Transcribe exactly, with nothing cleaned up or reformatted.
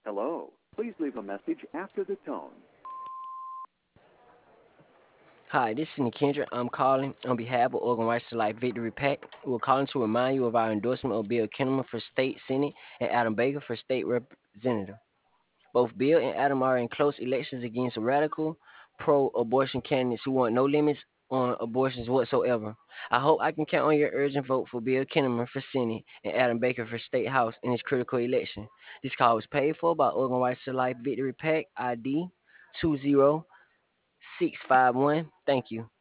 Hello. Please leave a message after the tone. Hi, this is Nikendra. I'm calling on behalf of Oregon Rights to Life Victory Pack. We're calling to remind you of our endorsement of Bill Kinnaman for State Senate and Adam Baker for State Representative. Both Bill and Adam are in close elections against radical pro-abortion candidates who want no limits on abortions whatsoever. I hope I can count on your urgent vote for Bill Kinnaman for Senate and Adam Baker for State House in this critical election. This call was paid for by Oregon Rights to Life Victory Pack I D two zero six five one. Thank you.